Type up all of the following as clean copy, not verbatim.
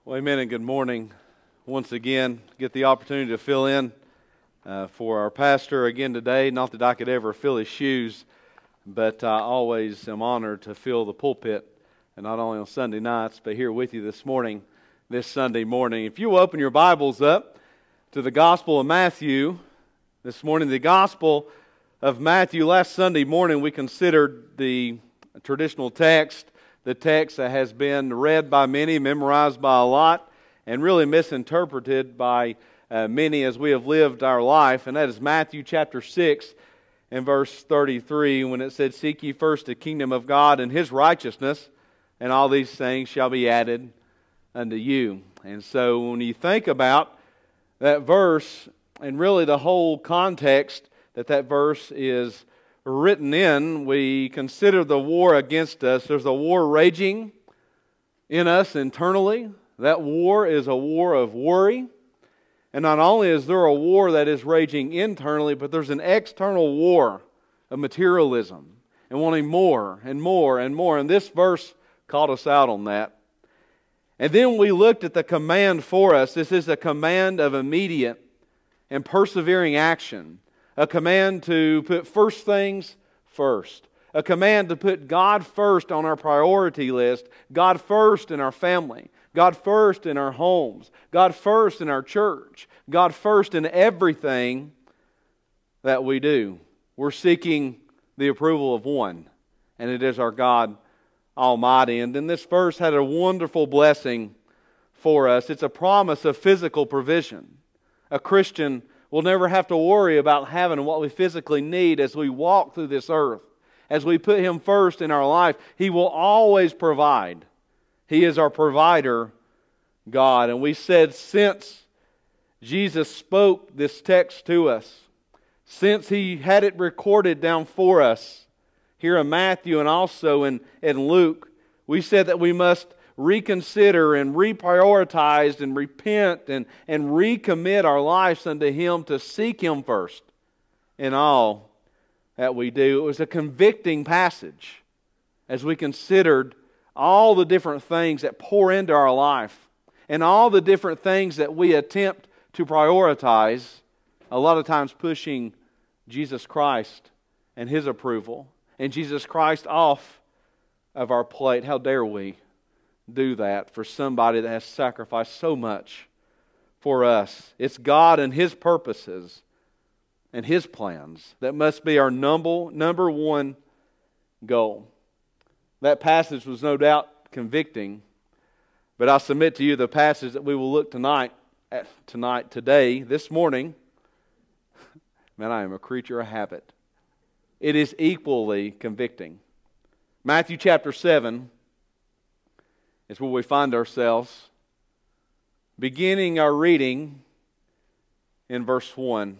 Well, amen and good morning. Once again, get the opportunity to fill in for our pastor again today. Not that I could ever fill his shoes, but I always am honored to fill the pulpit, and not only on Sunday nights, but here with you this Sunday morning. If you will open your Bibles up to the Gospel of Matthew this morning, the Gospel of Matthew. Last Sunday morning we considered the traditional text, the text that has been read by many, memorized by a lot, and really misinterpreted by many as we have lived our life. And that is Matthew chapter 6 and verse 33, when it said, "Seek ye first the kingdom of God and His righteousness, and all these things shall be added unto you." And so when you think about that verse, and really the whole context that verse is written in, we consider the war against us. There's a war raging in us internally. That war is a war of worry. And not only is there a war that is raging internally, but there's an external war of materialism and wanting more and more and more. And this verse called us out on that. And then we looked at the command for us. This is a command of immediate and persevering action. A command to put first things first. A command to put God first on our priority list. God first in our family. God first in our homes. God first in our church. God first in everything that we do. We're seeking the approval of one, and it is our God Almighty. And then this verse had a wonderful blessing for us. It's a promise of physical provision. A Christian will never have to worry about having what we physically need as we walk through this earth. As we put Him first in our life, He will always provide. He is our provider, God. And we said since Jesus spoke this text to us, since He had it recorded down for us here in Matthew and also in Luke, we said that we must reconsider and reprioritize and repent and recommit our lives unto Him to seek Him first in all that we do. It was a convicting passage as we considered all the different things that pour into our life and all the different things that we attempt to prioritize, a lot of times pushing Jesus Christ and His approval and Jesus Christ off of our plate. How dare we do that for somebody that has sacrificed so much for us? It's God and His purposes and His plans that must be our number one goal. That passage was no doubt convicting, but I submit to you the passage that we will look today, this morning. Man, I am a creature of habit. It is equally convicting. Matthew chapter 7 is where we find ourselves, beginning our reading in verse 1.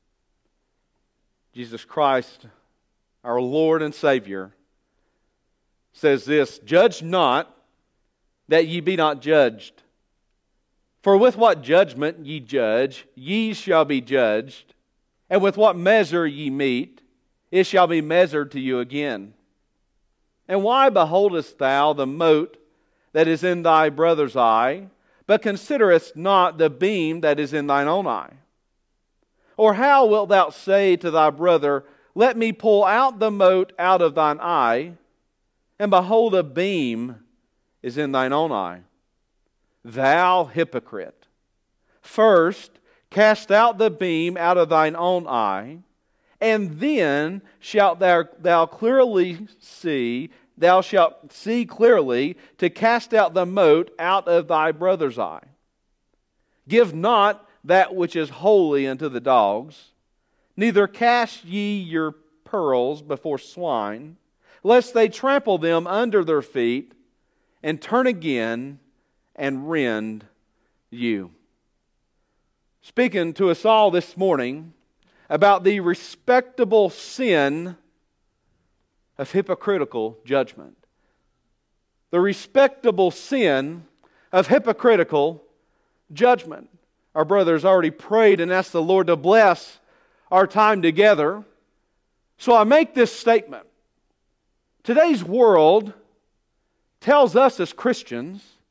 Jesus Christ, our Lord and Savior, says this, "Judge not, that ye be not judged. For with what judgment ye judge, ye shall be judged. And with what measure ye mete, it shall be measured to you again. And why beholdest thou the mote that is in thy brother's eye, but considerest not the beam that is in thine own eye? Or how wilt thou say to thy brother, Let me pull out the mote out of thine eye, and behold, a beam is in thine own eye? Thou hypocrite, first cast out the beam out of thine own eye, and then shalt thou clearly see, thou shalt see clearly to cast out the mote out of thy brother's eye. Give not that which is holy unto the dogs, neither cast ye your pearls before swine, lest they trample them under their feet, and turn again and rend you." Speaking to us all this morning about the respectable sin of hypocritical judgment. The respectable sin of hypocritical judgment. Our brothers already prayed and asked the Lord to bless our time together. So I make this statement. Today's world tells us as Christians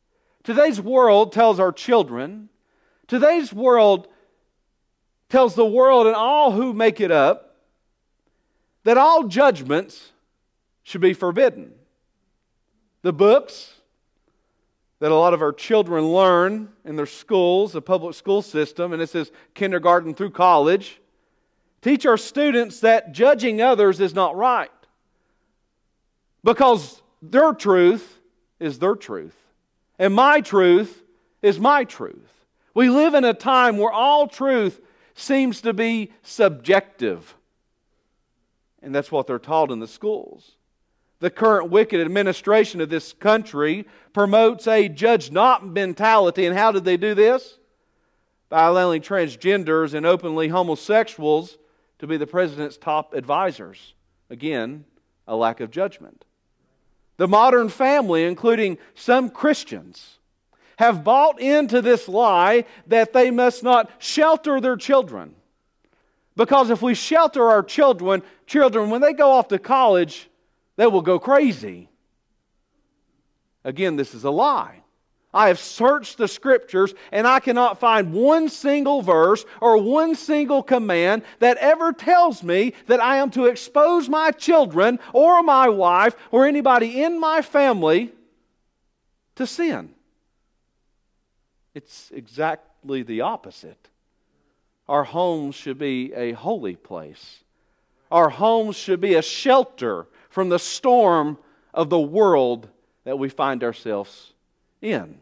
Today's world tells our children, today's world tells the world and all who make it up that all judgments should be forbidden. The books that a lot of our children learn in their schools, the public school system, and this is kindergarten through college, teach our students that judging others is not right. Because their truth is their truth. And my truth is my truth. We live in a time where all truth seems to be subjective. And that's what they're taught in the schools. The current wicked administration of this country promotes a judge not mentality. And how did they do this? By allowing transgenders and openly homosexuals to be the president's top advisors. Again, a lack of judgment. The modern family, including some Christians, have bought into this lie that they must not shelter their children. Because if we shelter our children, when they go off to college, they will go crazy. Again, this is a lie. I have searched the Scriptures and I cannot find one single verse or one single command that ever tells me that I am to expose my children or my wife or anybody in my family to sin. It's exactly the opposite. Our homes should be a holy place. Our homes should be a shelter from the storm of the world that we find ourselves in.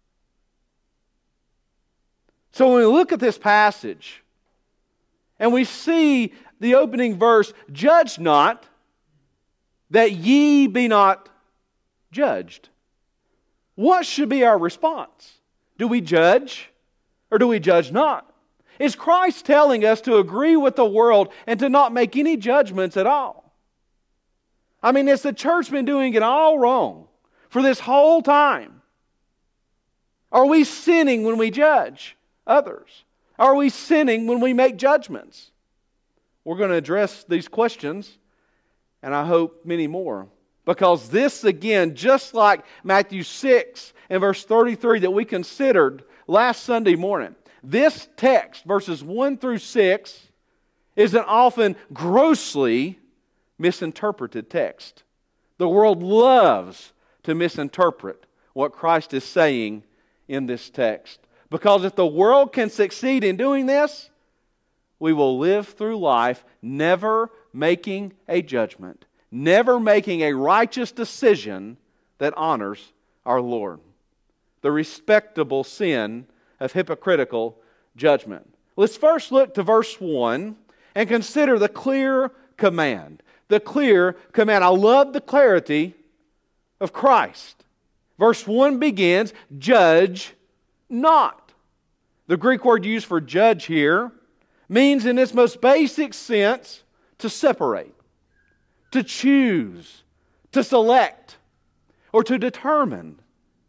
So when we look at this passage and we see the opening verse, "Judge not, that ye be not judged," what should be our response? Do we judge or do we judge not? Is Christ telling us to agree with the world and to not make any judgments at all? I mean, has the church been doing it all wrong for this whole time? Are we sinning when we judge others? Are we sinning when we make judgments? We're going to address these questions, and I hope many more. Because this, again, just like Matthew 6 and verse 33 that we considered last Sunday morning, this text, verses 1 through 6, is an often grossly misinterpreted text. The world loves to misinterpret what Christ is saying in this text. Because if the world can succeed in doing this, we will live through life never making a judgment, never making a righteous decision that honors our Lord. The respectable sin of hypocritical judgment. Let's first look to verse 1 and consider the clear command. The clear command. I love the clarity of Christ. Verse 1 begins, "Judge not." The Greek word used for judge here means in its most basic sense to separate, to choose, to select, or to determine.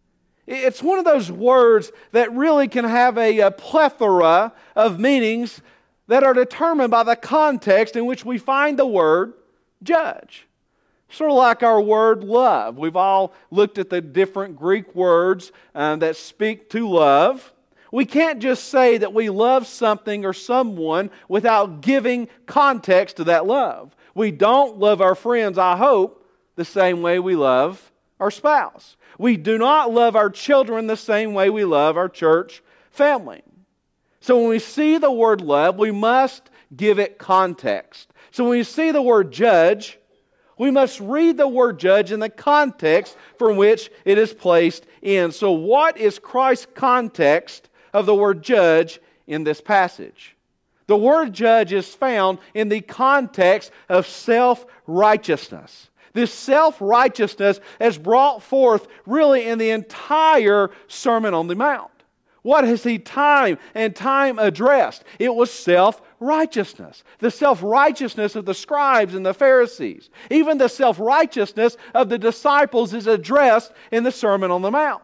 It's one of those words that really can have a plethora of meanings that are determined by the context in which we find the word judge. Sort of like our word love. We've all looked at the different Greek words that speak to love. We can't just say that we love something or someone without giving context to that love. We don't love our friends, I hope, the same way we love our spouse. We do not love our children the same way we love our church family. So when we see the word love, we must give it context. So when we see the word judge, we must read the word judge in the context from which it is placed in. So what is Christ's context of the word judge in this passage? The word judge is found in the context of self-righteousness. This self-righteousness is brought forth really in the entire Sermon on the Mount. What has He time and time addressed? It was self-righteousness. The self-righteousness of the scribes and the Pharisees. Even the self-righteousness of the disciples is addressed in the Sermon on the Mount.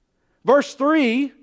Verse 3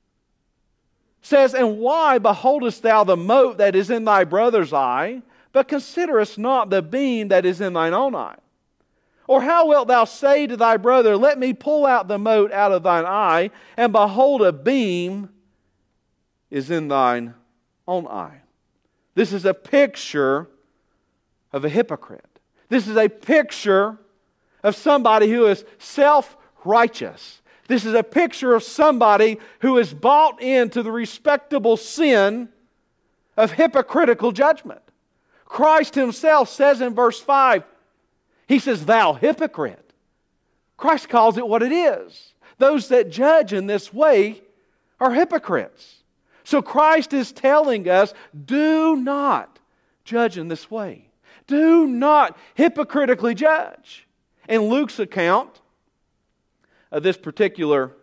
says, "And why beholdest thou the mote that is in thy brother's eye, but considerest not the beam that is in thine own eye? Or how wilt thou say to thy brother, let me pull out the mote out of thine eye, and behold, a beam is in thine own eye? This is a picture of a hypocrite. This is a picture of somebody who is self-righteous. This is a picture of somebody who is bought into the respectable sin of hypocritical judgment. Christ Himself says in verse 5, He says, thou hypocrite. Christ calls it what it is. Those that judge in this way are hypocrites. So Christ is telling us, do not judge in this way. Do not hypocritically judge. In Luke's account of this particular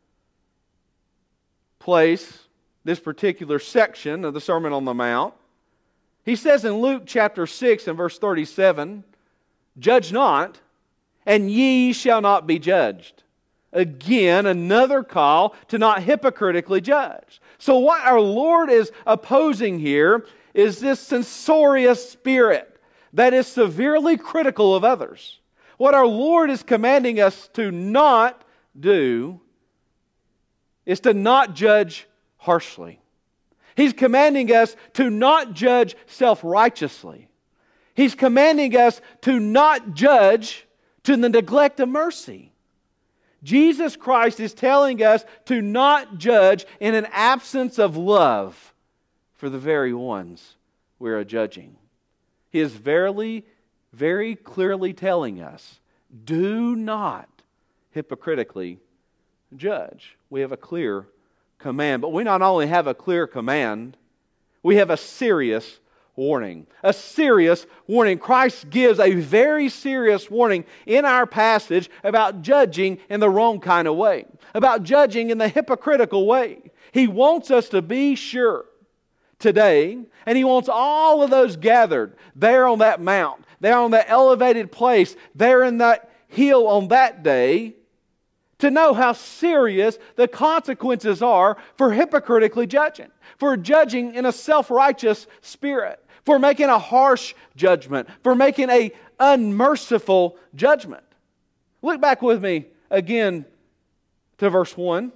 place, this particular section of the Sermon on the Mount, he says in Luke chapter 6 and verse 37, judge not, and ye shall not be judged. Again, another call to not hypocritically judge. So what our Lord is opposing here is this censorious spirit that is severely critical of others. What our Lord is commanding us to not do is to not judge harshly. He's commanding us to not judge self-righteously. He's commanding us to not judge to the neglect of mercy. Jesus Christ is telling us to not judge in an absence of love for the very ones we are judging. He is very clearly telling us, do not hypocritically judge. We have a clear command, but we not only have a clear command, we have a serious warning. A serious warning. Christ gives a very serious warning in our passage about judging in the wrong kind of way, about judging in the hypocritical way. He wants us to be sure today, and He wants all of those gathered there on that mount, there on that elevated place, there in that hill on that day, to know how serious the consequences are for hypocritically judging, for judging in a self-righteous spirit, for making a harsh judgment, for making an unmerciful judgment. Look back with me again to verse 1.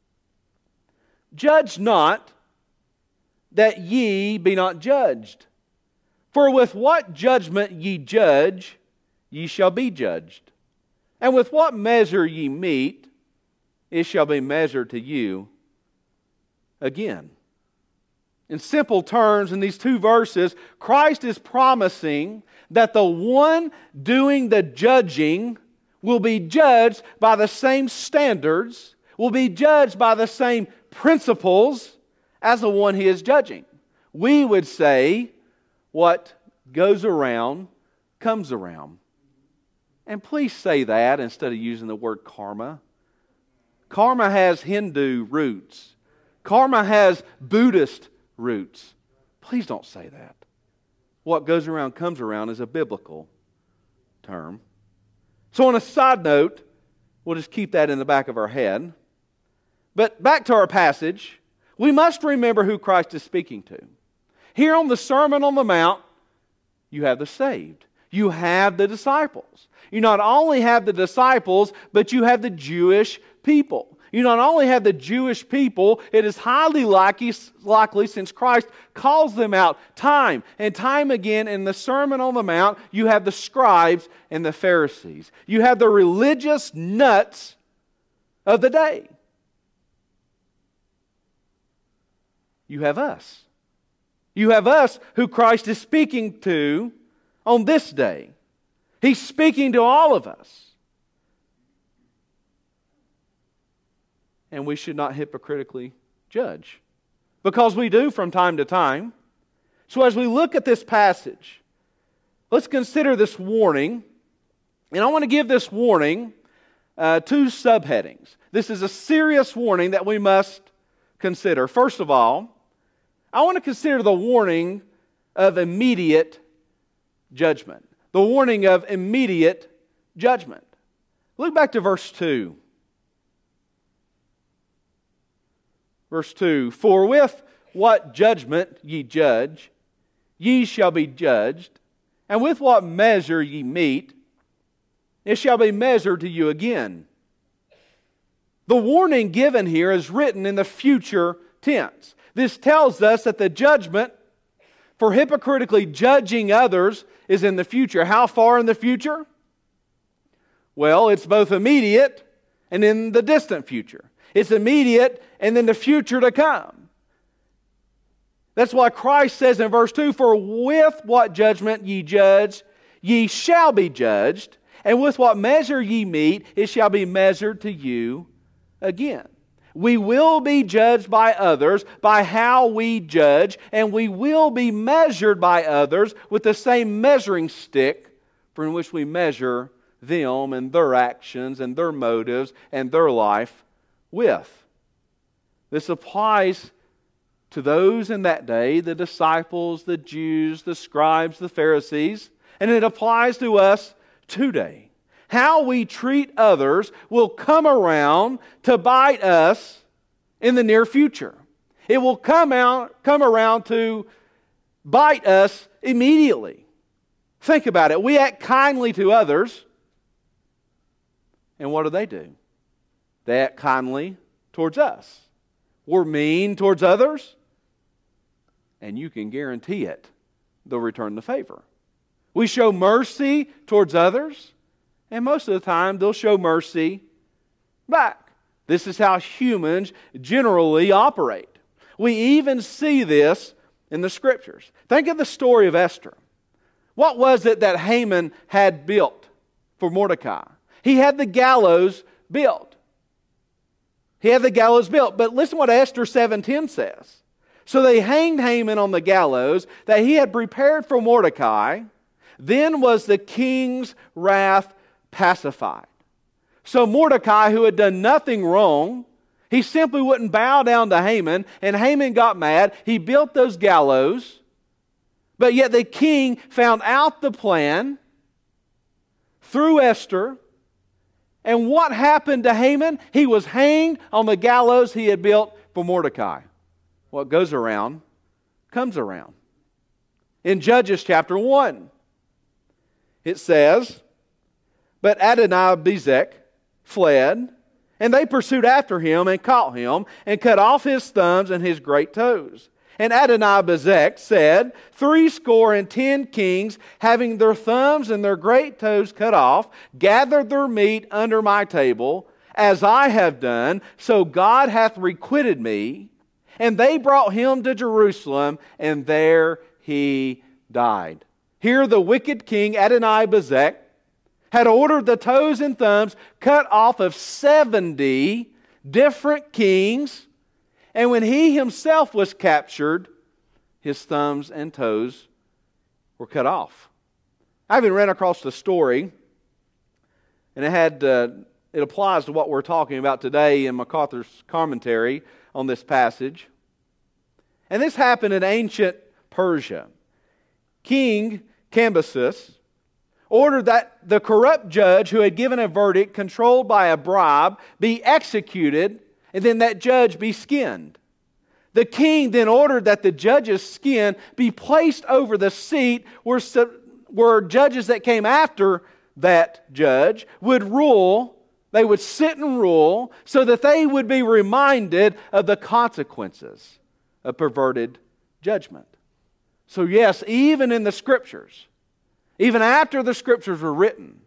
Judge not, that ye be not judged. For with what judgment ye judge, ye shall be judged. And with what measure ye mete, it shall be measured to you again. In simple terms, in these two verses, Christ is promising that the one doing the judging will be judged by the same standards, will be judged by the same principles as the one he is judging. We would say, what goes around comes around. And please say that instead of using the word karma. Karma has Hindu roots. Karma has Buddhist roots. Please don't say that. What goes around comes around is a biblical term. So on a side note, we'll just keep that in the back of our head. But back to our passage, we must remember who Christ is speaking to. Here on the Sermon on the Mount, you have the saved. You have the disciples. You not only have the disciples, but you have the Jewish people. You not only have the Jewish people, it is highly likely, since Christ calls them out time and time again in the Sermon on the Mount, you have the scribes and the Pharisees. You have the religious nuts of the day. You have us. You have us who Christ is speaking to on this day. He's speaking to all of us. And we should not hypocritically judge, because we do from time to time. So as we look at this passage, let's consider this warning. And I want to give this warning two subheadings. This is a serious warning that we must consider. First of all, I want to consider the warning of immediate judgment. The warning of immediate judgment. Look back to verse 2. Verse 2, for with what judgment ye judge, ye shall be judged, and with what measure ye mete, it shall be measured to you again. The warning given here is written in the future tense. This tells us that the judgment for hypocritically judging others is in the future. How far in the future? Well, it's both immediate and in the distant future. It's immediate and in the future to come. That's why Christ says in verse 2, "For with what judgment ye judge, ye shall be judged, and with what measure ye mete, it shall be measured to you again." We will be judged by others by how we judge, and we will be measured by others with the same measuring stick from which we measure them and their actions and their motives and their life with. This applies to those in that day, the disciples, the Jews, the scribes, the Pharisees, and it applies to us today. How we treat others will come around to bite us in the near future. It will come around to bite us immediately. Think about it. We act kindly to others, and what do? They act kindly towards us. We're mean towards others, and you can guarantee it, they'll return the favor. We show mercy towards others, and most of the time, they'll show mercy back. This is how humans generally operate. We even see this in the Scriptures. Think of the story of Esther. What was it that Haman had built for Mordecai? He had the gallows built. But listen what Esther 7:10 says. "So they hanged Haman on the gallows that he had prepared for Mordecai. Then was the king's wrath pacified." So Mordecai, who had done nothing wrong, he simply wouldn't bow down to Haman, and Haman got mad. He built those gallows, but yet the king found out the plan through Esther. And what happened to Haman? He was hanged on the gallows he had built for Mordecai. What goes around comes around. In Judges chapter 1, it says, "But Adonai-Bezek fled, and they pursued after him and caught him and cut off his thumbs and his great toes. And Adonai-Bezek said, 70 kings, having their thumbs and their great toes cut off, gathered their meat under my table, as I have done, so God hath requited me. And they brought him to Jerusalem, and there he died." Here the wicked king Adonai-Bezek had ordered the toes and thumbs cut off of 70 different kings, and when he himself was captured, his thumbs and toes were cut off. I even ran across the story, and it applies to what we're talking about today in MacArthur's commentary on this passage. And this happened in ancient Persia. King Cambyses ordered that the corrupt judge who had given a verdict controlled by a bribe be executed, and then that judge be skinned. The king then ordered that the judge's skin be placed over the seat where judges that came after that judge would rule. They would sit and rule so that they would be reminded of the consequences of perverted judgment. So yes, even in the Scriptures, even after the Scriptures were written,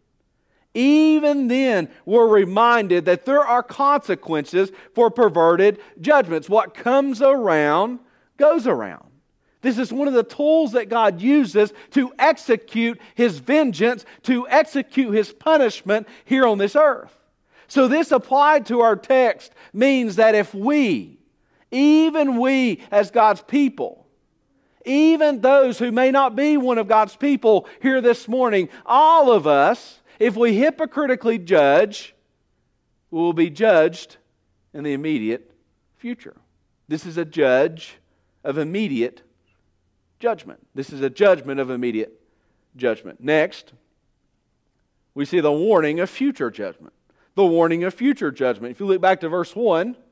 even then we're reminded that there are consequences for perverted judgments. What comes around goes around. This is one of the tools that God uses to execute His vengeance, to execute His punishment here on this earth. So this applied to our text means that if we, even we as God's people, even those who may not be one of God's people here this morning, all of us, if we hypocritically judge, we will be judged in the immediate future. This is a judge of immediate judgment. This is a judgment of immediate judgment. Next, we see the warning of future judgment. The warning of future judgment. If you look back to verse 1, it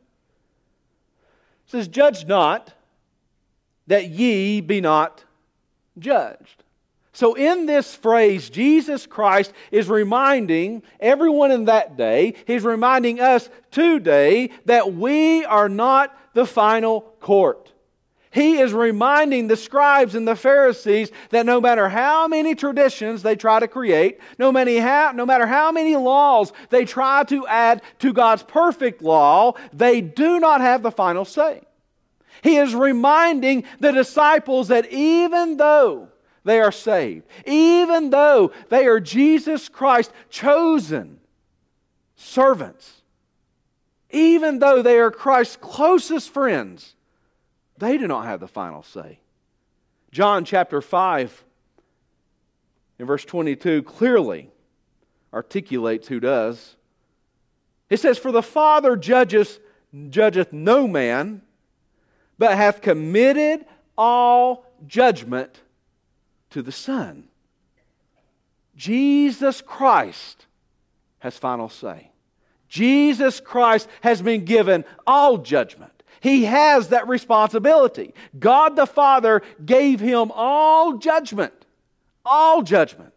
says, "Judge not, that ye be not judged." So in this phrase, Jesus Christ is reminding everyone in that day, He's reminding us today that we are not the final court. He is reminding the scribes and the Pharisees that no matter how many traditions they try to create, no matter how many laws they try to add to God's perfect law, they do not have the final say. He is reminding the disciples that even though they are saved, even though they are Jesus Christ chosen servants, even though they are Christ's closest friends, they do not have the final say. John chapter 5 in verse 22 clearly articulates who does. It says, "For the Father judgeth no man, but hath committed all judgment to the Son." Jesus Christ has final say. Jesus Christ has been given all judgment. He has that responsibility. God the Father gave Him all judgment. All judgment.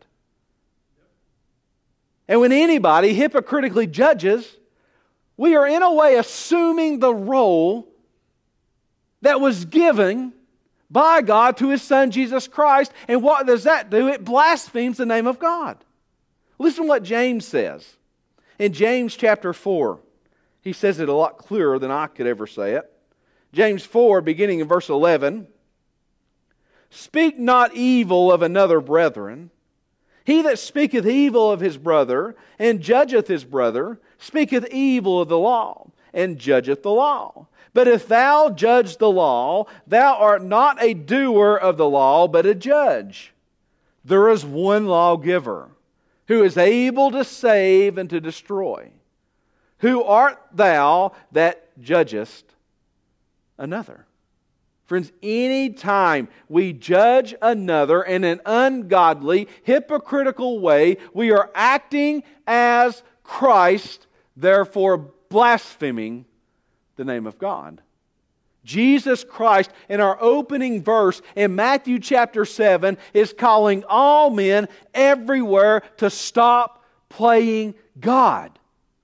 And when anybody hypocritically judges, we are in a way assuming the role that was given by God to His Son Jesus Christ. And what does that do? It blasphemes the name of God. Listen to what James says. In James chapter 4, he says it a lot clearer than I could ever say it. James 4, beginning in verse 11. "Speak not evil of another, brethren. He that speaketh evil of his brother, and judgeth his brother, speaketh evil of the law, and judgeth the law. But if thou judge the law, thou art not a doer of the law, but a judge. There is one lawgiver, who is able to save and to destroy. Who art thou that judgest another?" Friends, any time we judge another in an ungodly, hypocritical way, we are acting as Christ, therefore blaspheming the name of God. Jesus Christ, in our opening verse in Matthew chapter 7, is calling all men everywhere to stop playing God.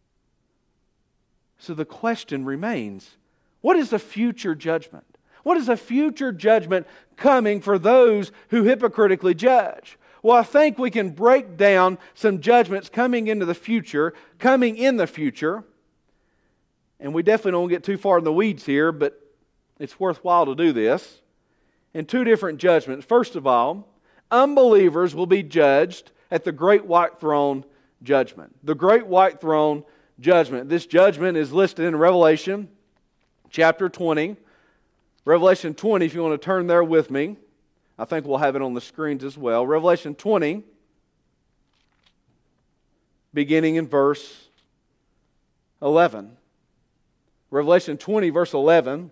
So the question remains, what is the future judgment? What is the future judgment coming for those who hypocritically judge? Well, I think we can break down some judgments coming in the future, and we definitely don't get too far in the weeds here, but it's worthwhile to do this, in two different judgments. First of all, unbelievers will be judged at the great white throne judgment. The great white throne judgment. This judgment is listed in Revelation chapter 20. Revelation 20, if you want to turn there with me. I think we'll have it on the screens as well. Revelation 20, beginning in verse 11. Revelation 20, verse 11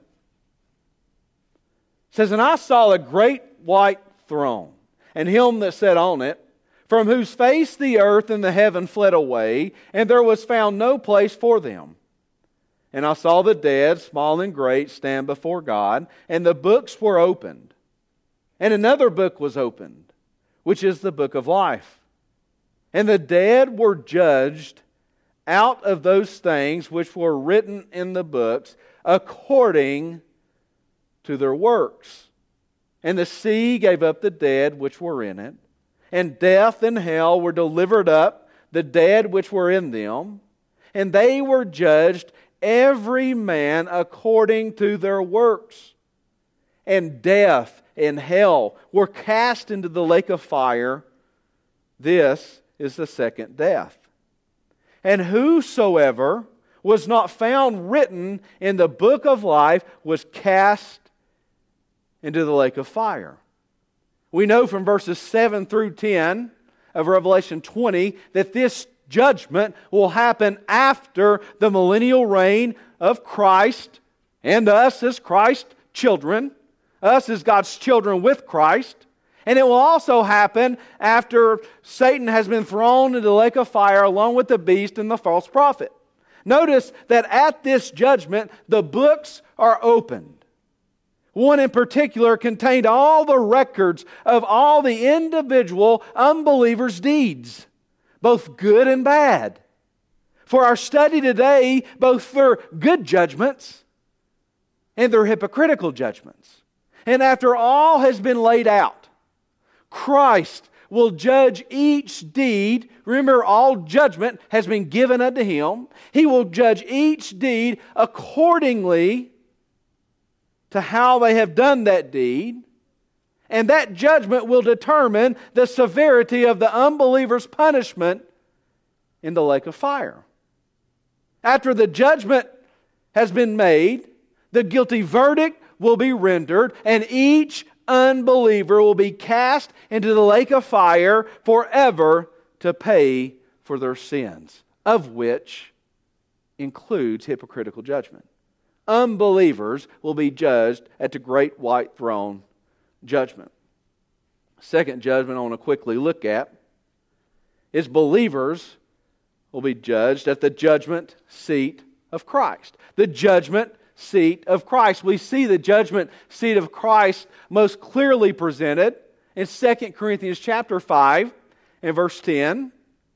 says, "And I saw a great white throne, and him that sat on it, from whose face the earth and the heaven fled away, and there was found no place for them. And I saw the dead, small and great, stand before God, and the books were opened. And another book was opened, which is the book of life. And the dead were judged out of those things which were written in the books, according to their works. And the sea gave up the dead which were in it, and death and hell were delivered up, the dead which were in them, and they were judged every man according to their works. And death and hell were cast into the lake of fire. This is the second death. And whosoever was not found written in the book of life was cast into the lake of fire." We know from verses 7 through 10 of Revelation 20 that this judgment will happen after the millennial reign of Christ and us as Christ's children, us as God's children with Christ. And it will also happen after Satan has been thrown into the lake of fire along with the beast and the false prophet. Notice that at this judgment, the books are opened. One in particular contained all the records of all the individual unbelievers' deeds, both good and bad. For our study today, both their good judgments and their hypocritical judgments. And after all has been laid out, Christ will judge each deed. Remember, all judgment has been given unto Him. He will judge each deed accordingly to how they have done that deed. And that judgment will determine the severity of the unbeliever's punishment in the lake of fire. After the judgment has been made, the guilty verdict will be rendered, and each unbeliever will be cast into the lake of fire forever to pay for their sins, of which includes hypocritical judgment. Unbelievers will be judged at the great white throne judgment. Second judgment I want to quickly look at is believers will be judged at the judgment seat of Christ. The judgment seat of Christ. We see the judgment seat of Christ most clearly presented in 2 Corinthians chapter 5 and verse 10.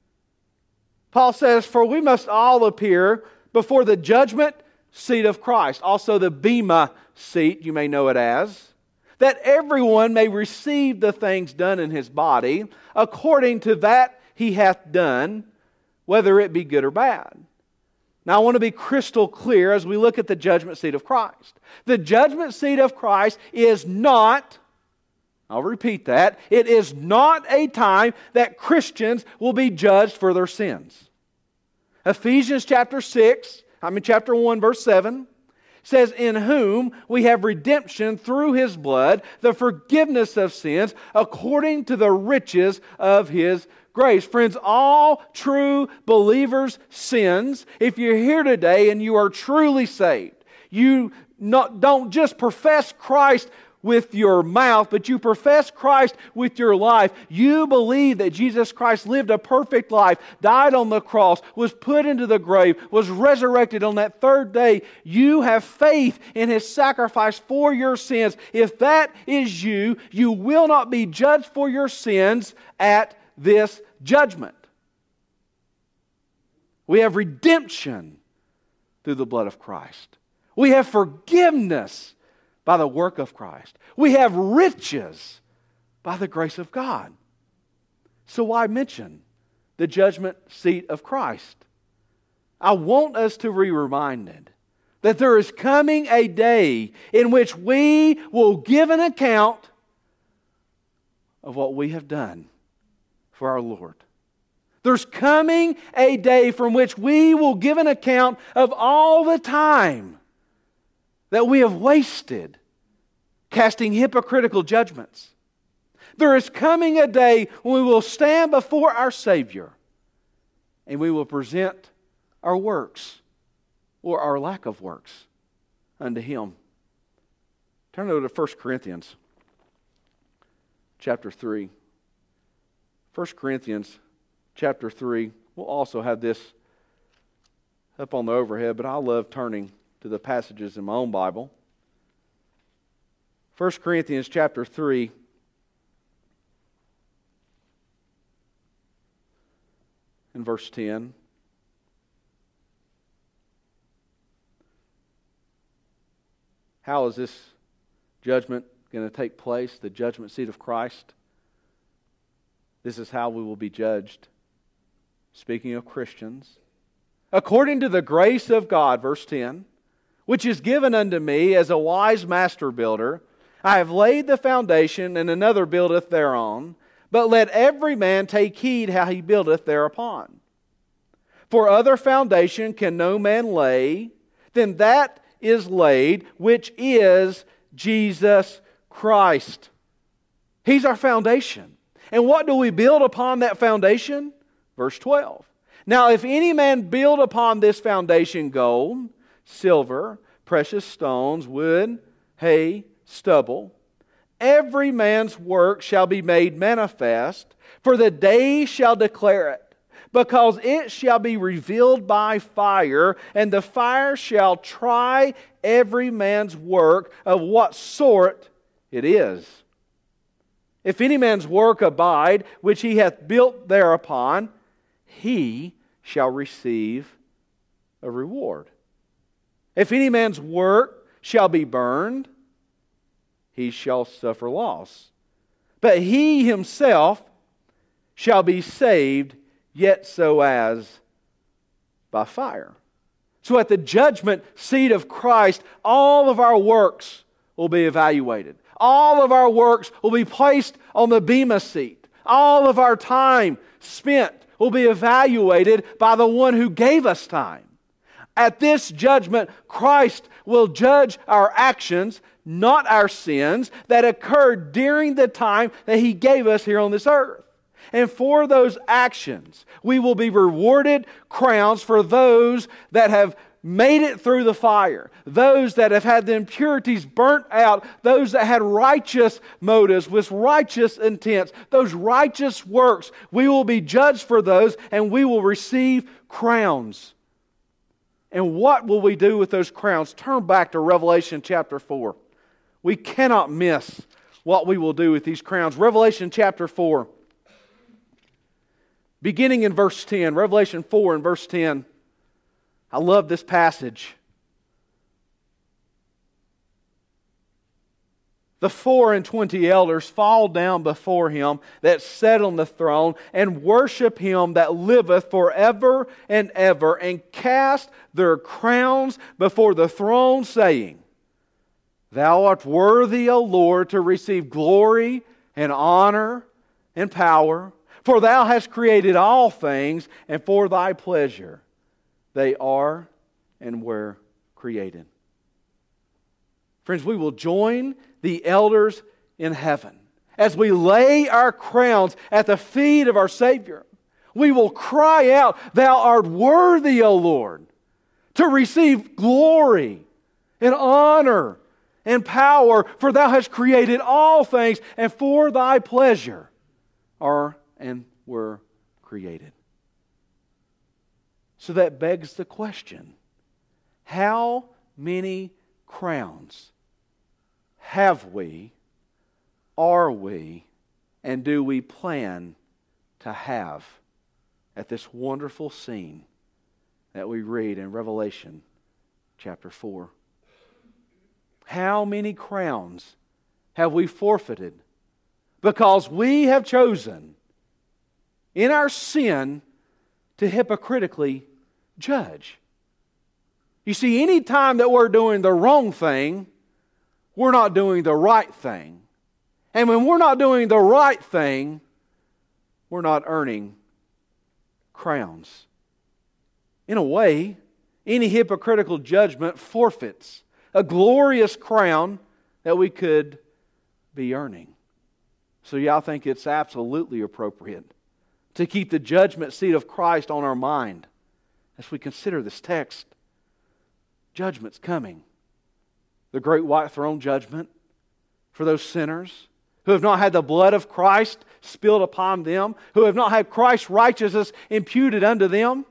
Paul says, "For we must all appear before the judgment seat of Christ," also the Bema seat, you may know it as, "that everyone may receive the things done in his body according to that he hath done, whether it be good or bad." Now I want to be crystal clear as we look at the judgment seat of Christ. The judgment seat of Christ is not, I'll repeat that, it is not a time that Christians will be judged for their sins. Ephesians chapter 1 verse 7 says, "In whom we have redemption through His blood, the forgiveness of sins, according to the riches of His grace." Friends, all true believers' sins, if you're here today and you are truly saved, you don't just profess Christ with your mouth, but you profess Christ with your life. You believe that Jesus Christ lived a perfect life, died on the cross, was put into the grave, was resurrected on that third day. You have faith in His sacrifice for your sins. If that is you, you will not be judged for your sins at this judgment. We have redemption through the blood of Christ. We have forgiveness by the work of Christ. We have riches by the grace of God. So why mention the judgment seat of Christ? I want us to be reminded that there is coming a day in which we will give an account of what we have done for our Lord. There's coming a day from which we will give an account of all the time that we have wasted casting hypocritical judgments. There is coming a day when we will stand before our Savior and we will present our works or our lack of works unto Him. Turn over to 1 Corinthians chapter 3. 1 Corinthians chapter 3. We'll also have this up on the overhead, but I love turning to the passages in my own Bible. 1 Corinthians chapter 3. And verse 10. How is this judgment going to take place? The judgment seat of Christ. This is how we will be judged. Speaking of Christians. "According to the grace of God," verse 10, "which is given unto me as a wise master builder, I have laid the foundation, and another buildeth thereon. But let every man take heed how he buildeth thereupon. For other foundation can no man lay than that is laid, which is Jesus Christ." He's our foundation. And what do we build upon that foundation? Verse 12. "Now if any man build upon this foundation gold, silver, precious stones, wood, hay, stubble, every man's work shall be made manifest, for the day shall declare it, because it shall be revealed by fire, and the fire shall try every man's work of what sort it is. If any man's work abide, which he hath built thereupon, he shall receive a reward. If any man's work shall be burned, he shall suffer loss. But he himself shall be saved, yet so as by fire. So at the judgment seat of Christ, all of our works will be evaluated. All of our works will be placed on the bema seat. All of our time spent will be evaluated by the one who gave us time. At this judgment, Christ will judge our actions, not our sins, that occurred during the time that He gave us here on this earth. And for those actions, we will be rewarded crowns for those that have made it through the fire, those that have had the impurities burnt out, those that had righteous motives with righteous intents, those righteous works. We will be judged for those, and we will receive crowns. And what will we do with those crowns? Turn back to Revelation chapter 4. We cannot miss what we will do with these crowns. Revelation chapter 4, beginning in verse 10. Revelation 4 and verse 10. I love this passage. The 24 elders fall down before Him that sat on the throne and worship Him that liveth forever and ever, and cast their crowns before the throne, saying, Thou art worthy, O Lord, to receive glory and honor and power, for Thou hast created all things, and for Thy pleasure they are and were created. Friends, we will join the elders in heaven as we lay our crowns at the feet of our Savior. We will cry out, Thou art worthy, O Lord, to receive glory and honor and power, for Thou hast created all things, and for Thy pleasure are and were created. So that begs the question, how many crowns have we, are we, and do we plan to have at this wonderful scene that we read in Revelation chapter 4? How many crowns have we forfeited because we have chosen in our sin to hypocritically judge? You see, any time that we're doing the wrong thing, we're not doing the right thing. And when we're not doing the right thing, we're not earning crowns. In a way, any hypocritical judgment forfeits a glorious crown that we could be earning. So I think it's absolutely appropriate to keep the judgment seat of Christ on our mind as we consider this text. Judgment's coming. The great white throne judgment for those sinners who have not had the blood of Christ spilled upon them, who have not had Christ's righteousness imputed unto them.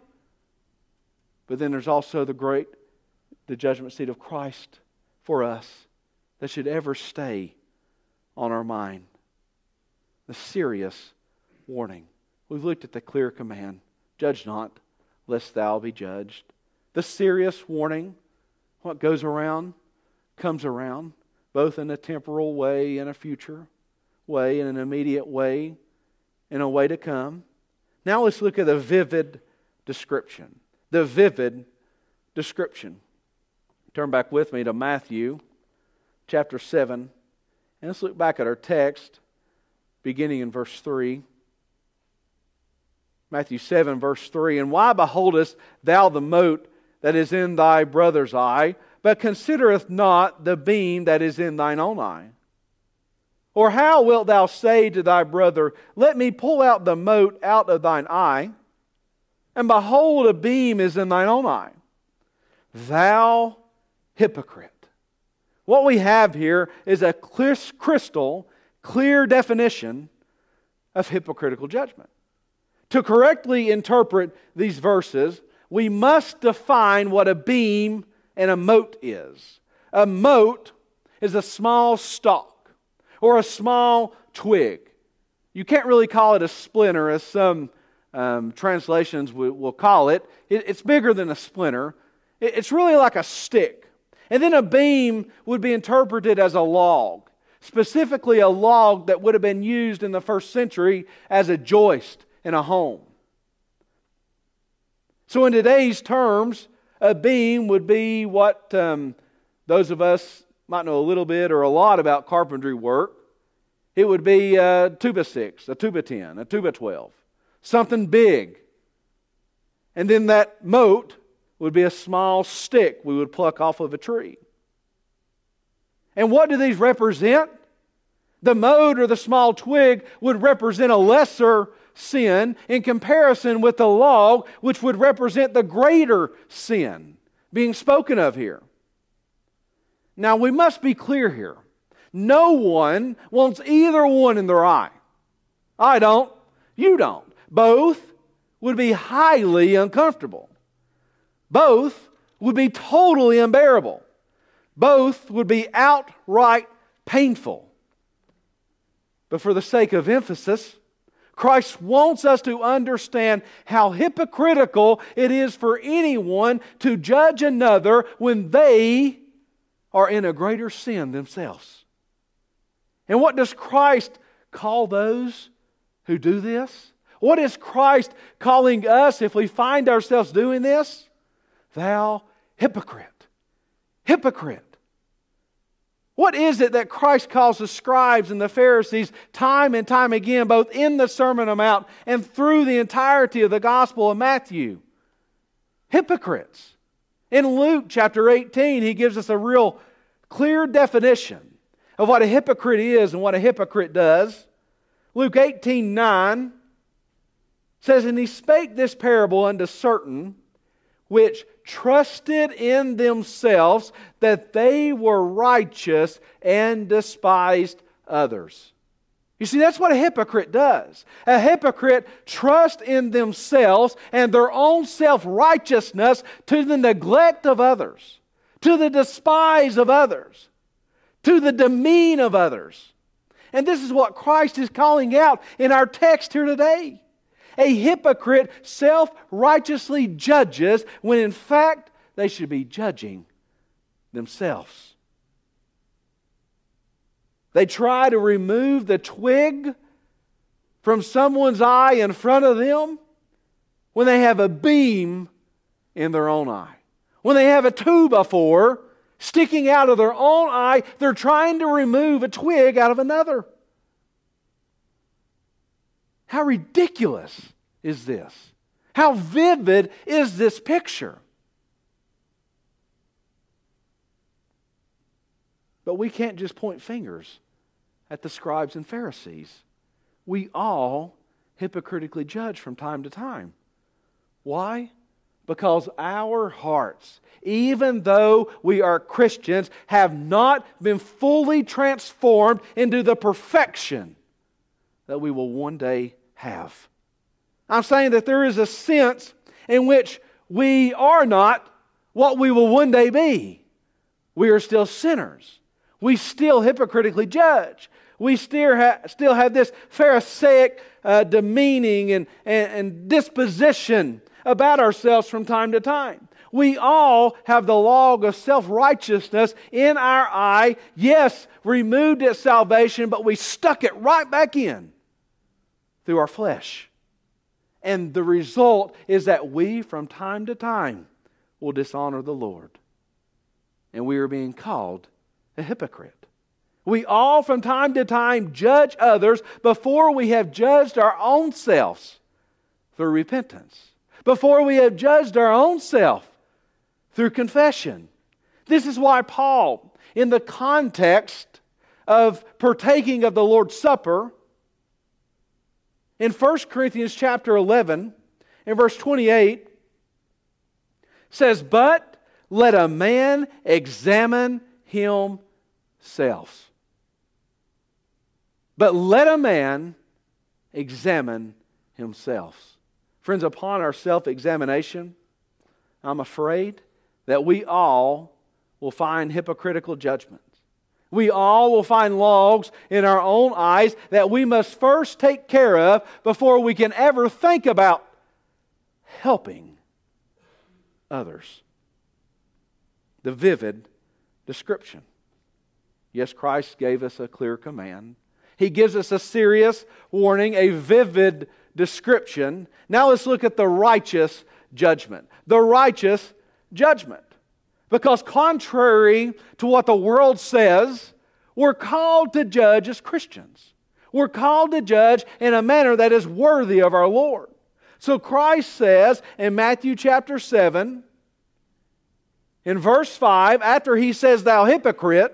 But then there's also the judgment seat of Christ for us that should ever stay on our mind. The serious warning. We've looked at the clear command, judge not, lest thou be judged. The serious warning, what goes around comes around, both in a temporal way and a future way, in an immediate way, in a way to come. Now let's look at the vivid description. The vivid description. Turn back with me to Matthew chapter 7, and let's look back at our text, beginning in verse 3. Matthew 7, verse 3, And why beholdest thou the mote that is in thy brother's eye, but considereth not the beam that is in thine own eye? Or how wilt thou say to thy brother, Let me pull out the mote out of thine eye, and behold, a beam is in thine own eye? Thou hypocrite. What we have here is a crystal clear definition of hypocritical judgment. To correctly interpret these verses, we must define what a beam and a mote is. A mote is a small stalk or a small twig. You can't really call it a splinter, as some translations will call it. It's bigger than a splinter. It's really like a stick. And then a beam would be interpreted as a log, specifically a log that would have been used in the first century as a joist in a home. So in today's terms, a beam would be what those of us might know a little bit or a lot about carpentry work. It would be a 2x6, a 2x10, a 2x12, something big. And then that mote would be a small stick we would pluck off of a tree. And what do these represent? The mote or the small twig would represent a lesser sin in comparison with the log, which would represent the greater sin being spoken of here. Now we must be clear here. No one wants either one in their eye. I don't. You don't. Both would be highly uncomfortable. Both would be totally unbearable. Both would be outright painful. But for the sake of emphasis, Christ wants us to understand how hypocritical it is for anyone to judge another when they are in a greater sin themselves. And what does Christ call those who do this? What is Christ calling us if we find ourselves doing this? Thou hypocrite. Hypocrite. What is it that Christ calls the scribes and the Pharisees time and time again, both in the Sermon on the Mount and through the entirety of the Gospel of Matthew? Hypocrites. In Luke chapter 18, he gives us a real clear definition of what a hypocrite is and what a hypocrite does. Luke 18:9 says, And he spake this parable unto certain which trusted in themselves that they were righteous and despised others. You see, that's what a hypocrite does. A hypocrite trusts in themselves and their own self-righteousness to the neglect of others, to the despise of others, to the demean of others. And this is what Christ is calling out in our text here today. A hypocrite self-righteously judges when in fact they should be judging themselves. They try to remove the twig from someone's eye in front of them when they have a beam in their own eye. When they have a 2x4 sticking out of their own eye, they're trying to remove a twig out of another. How ridiculous is this? How vivid is this picture? But we can't just point fingers at the scribes and Pharisees. We all hypocritically judge from time to time. Why? Because our hearts, even though we are Christians, have not been fully transformed into the perfection that we will one day have. I'm saying that there is a sense in which we are not what we will one day be. We are still sinners. We still hypocritically judge. We still have this Pharisaic demeaning and disposition about ourselves from time to time. We all have the log of self-righteousness in our eye. Yes, removed at salvation, but we stuck it right back in through our flesh. And the result is that we, from time to time, will dishonor the Lord. And we are being called a hypocrite. We all, from time to time, judge others before we have judged our own selves through repentance. Before we have judged our own self through confession. This is why Paul, in the context of partaking of the Lord's Supper, in 1 Corinthians chapter 11, in verse 28, says, But let a man examine himself. But let a man examine himself. Friends, upon our self-examination, I'm afraid that we all will find hypocritical judgments. We all will find logs in our own eyes that we must first take care of before we can ever think about helping others. The vivid description. Yes, Christ gave us a clear command. He gives us a serious warning, a vivid description. Now let's look at the righteous judgment. The righteous judgment. Because contrary to what the world says, we're called to judge as Christians. We're called to judge in a manner that is worthy of our Lord. So Christ says in Matthew chapter 7, in verse 5, after He says, "Thou hypocrite,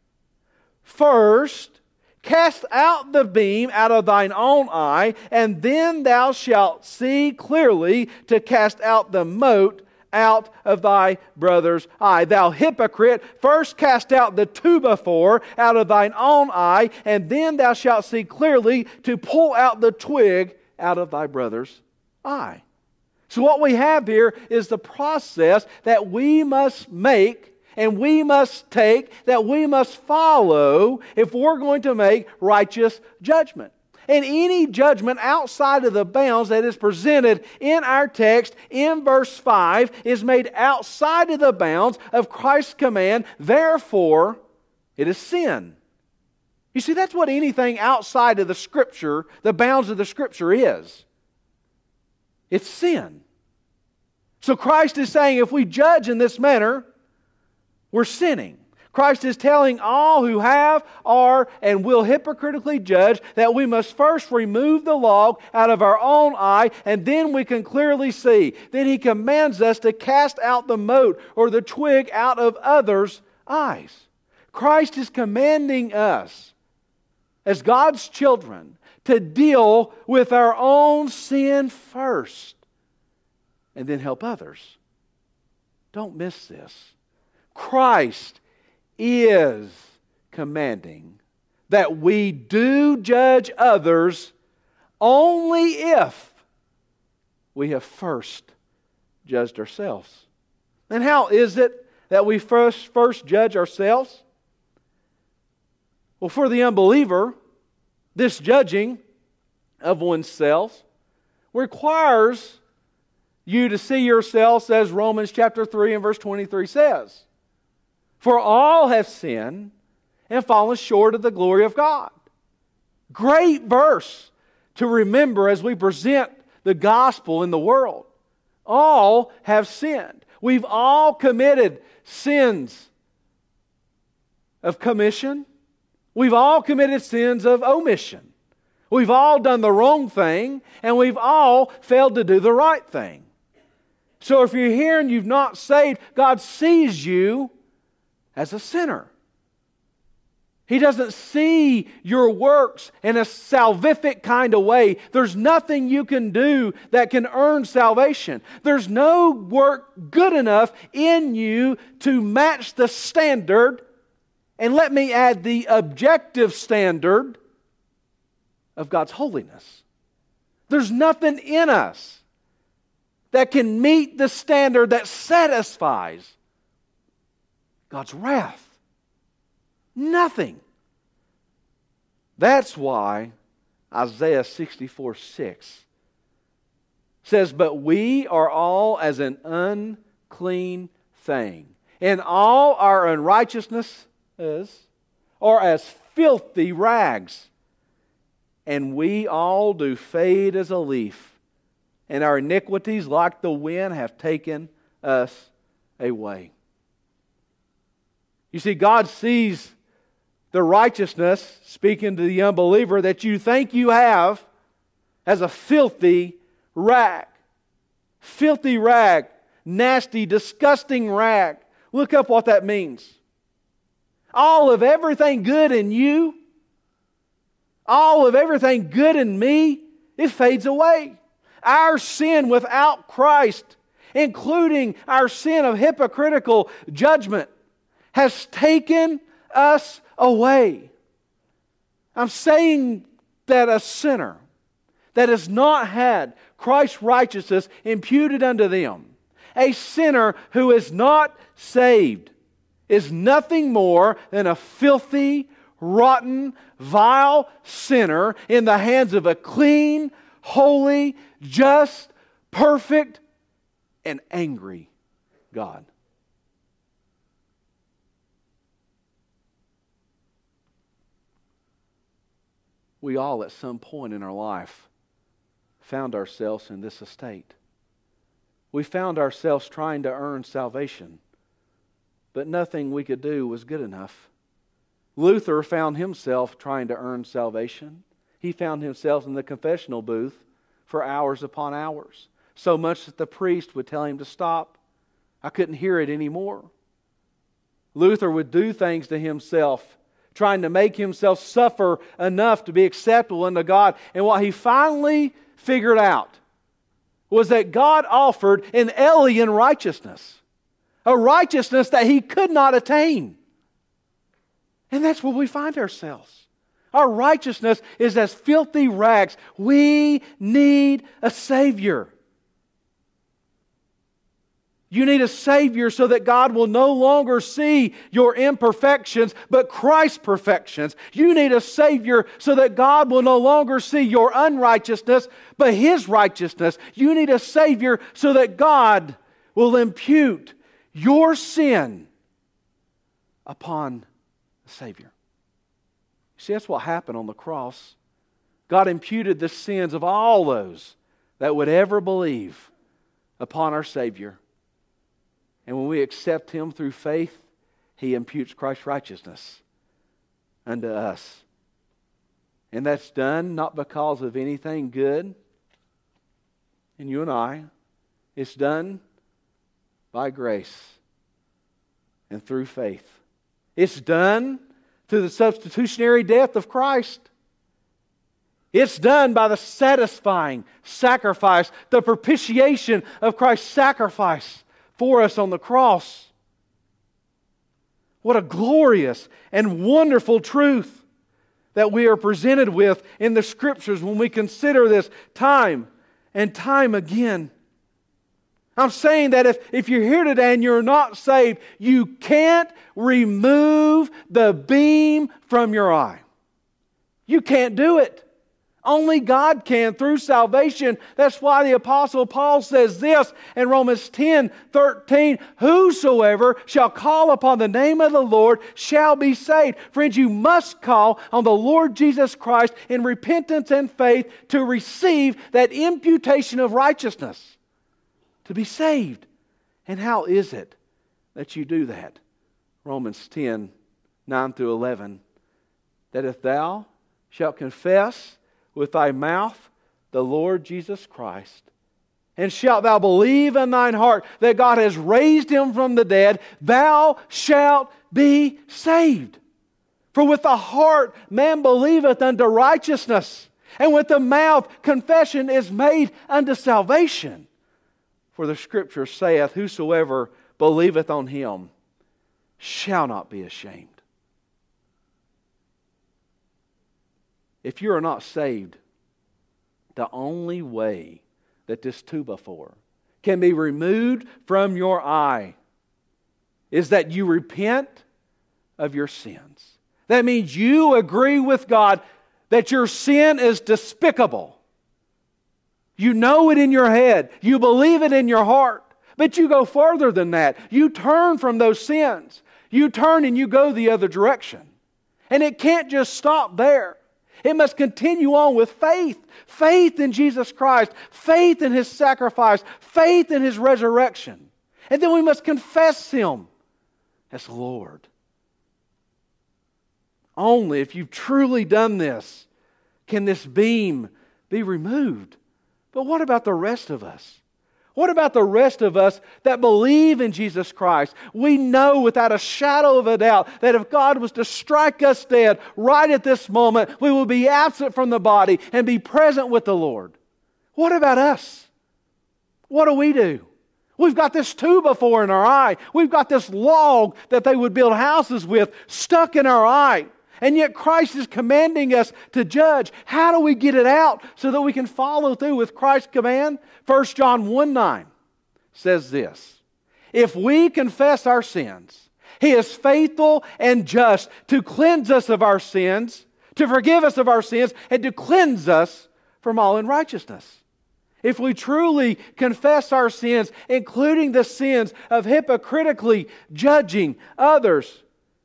first cast out the beam out of thine own eye, and then thou shalt see clearly to cast out the mote out of thy brother's eye. Thou hypocrite, first cast out the two before out of thine own eye, and then thou shalt see clearly to pull out the twig out of thy brother's eye." So what we have here is the process that we must make and we must take, that we must follow if we're going to make righteous judgment. And any judgment outside of the bounds that is presented in our text in verse 5 is made outside of the bounds of Christ's command. Therefore, it is sin. You see, that's what anything outside of the Scripture, the bounds of the Scripture is. It's sin. So Christ is saying if we judge in this manner, we're sinning. Christ is telling all who have, are, and will hypocritically judge that we must first remove the log out of our own eye, and then we can clearly see. Then He commands us to cast out the mote or the twig out of others' eyes. Christ is commanding us, as God's children, to deal with our own sin first, and then help others. Don't miss this. Christ is commanding that we do judge others only if we have first judged ourselves. And how is it that we first judge ourselves? Well, for the unbeliever, this judging of oneself requires you to see yourselves as Romans chapter 3 and verse 23 says. For all have sinned and fallen short of the glory of God. Great verse to remember as we present the gospel in the world. All have sinned. We've all committed sins of commission. We've all committed sins of omission. We've all done the wrong thing, and we've all failed to do the right thing. So if you're here and you've not saved, God sees you as a sinner. He doesn't see your works in a salvific kind of way. There's nothing you can do that can earn salvation. There's no work good enough in you to match the standard, and let me add the objective standard of God's holiness. There's nothing in us that can meet the standard that satisfies God's wrath. Nothing. That's why Isaiah 64:6 says, "But we are all as an unclean thing, and all our unrighteousness are as filthy rags, and we all do fade as a leaf, and our iniquities like the wind have taken us away." You see, God sees the righteousness, speaking to the unbeliever, that you think you have as a filthy rag. Filthy rag. Nasty, disgusting rag. Look up what that means. All of everything good in you, all of everything good in me, it fades away. Our sin without Christ, including our sin of hypocritical judgment, has taken us away. I'm saying that a sinner, that has not had Christ's righteousness imputed unto them, a sinner who is not saved, is nothing more than a filthy, rotten, vile sinner in the hands of a clean, holy, just, perfect, and angry God. We all at some point in our life found ourselves in this estate. We found ourselves trying to earn salvation, but nothing we could do was good enough. Luther found himself trying to earn salvation. He found himself in the confessional booth for hours upon hours, so much that the priest would tell him to stop. I couldn't hear it anymore. Luther would do things to himself, trying to make himself suffer enough to be acceptable unto God. And what he finally figured out was that God offered an alien righteousness, a righteousness that he could not attain. And that's where we find ourselves. Our righteousness is as filthy rags. We need a Savior. You need a Savior so that God will no longer see your imperfections, but Christ's perfections. You need a Savior so that God will no longer see your unrighteousness, but His righteousness. You need a Savior so that God will impute your sin upon the Savior. See, that's what happened on the cross. God imputed the sins of all those that would ever believe upon our Savior. And when we accept Him through faith, He imputes Christ's righteousness unto us. And that's done not because of anything good in you and I. It's done by grace and through faith. It's done through the substitutionary death of Christ. It's done by the satisfying sacrifice, the propitiation of Christ's sacrifice for us on the cross. What a glorious and wonderful truth that we are presented with in the Scriptures when we consider this time and time again. I'm saying that if you're here today and you're not saved, you can't remove the beam from your eye. You can't do it. Only God can through salvation. That's why the Apostle Paul says this in Romans 10:13, whosoever shall call upon the name of the Lord shall be saved. Friends, you must call on the Lord Jesus Christ in repentance and faith to receive that imputation of righteousness, to be saved. And how is it that you do that? Romans 10:9-11, that if thou shalt confess with thy mouth the Lord Jesus Christ, and shalt thou believe in thine heart that God has raised Him from the dead, thou shalt be saved. For with the heart man believeth unto righteousness, and with the mouth confession is made unto salvation. For the Scripture saith, whosoever believeth on Him shall not be ashamed. If you are not saved, the only way that this 2x4 can be removed from your eye is that you repent of your sins. That means you agree with God that your sin is despicable. You know it in your head. You believe it in your heart. But you go further than that. You turn from those sins. You turn and you go the other direction. And it can't just stop there. It must continue on with faith. Faith in Jesus Christ. Faith in His sacrifice. Faith in His resurrection. And then we must confess Him as Lord. Only if you've truly done this can this beam be removed. But what about the rest of us? What about the rest of us that believe in Jesus Christ? We know without a shadow of a doubt that if God was to strike us dead right at this moment, we will be absent from the body and be present with the Lord. What about us? What do? We've got this 2x4 in our eye. We've got this log that they would build houses with stuck in our eye. And yet Christ is commanding us to judge. How do we get it out so that we can follow through with Christ's command? 1 John 1:9 says this, if we confess our sins, He is faithful and just to cleanse us of our sins, to forgive us of our sins, and to cleanse us from all unrighteousness. If we truly confess our sins, including the sins of hypocritically judging others,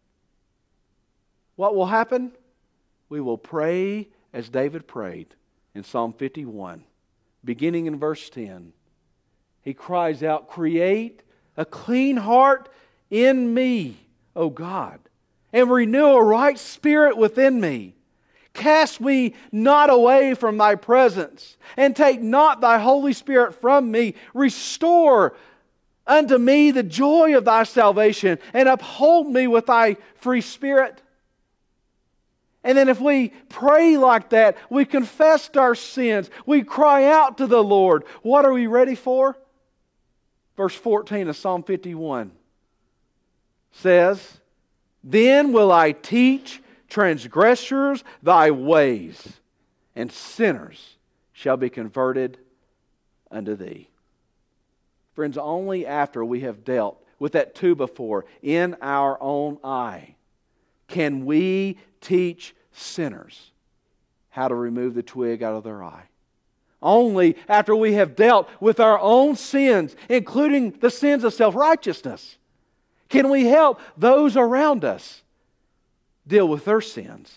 what will happen? We will pray as David prayed in Psalm 51, beginning in verse 10. He cries out, create a clean heart in me, O God, and renew a right spirit within me. Cast me not away from Thy presence, and take not Thy Holy Spirit from me. Restore unto me the joy of Thy salvation, and uphold me with Thy free spirit. And then if we pray like that, we confessed our sins, we cry out to the Lord, what are we ready for? Verse 14 of Psalm 51 says, then will I teach transgressors Thy ways, and sinners shall be converted unto Thee. Friends, only after we have dealt with that 2 in our own eye can we teach sinners how to remove the twig out of their eye. Only after we have dealt with our own sins, including the sins of self-righteousness, can we help those around us deal with their sins.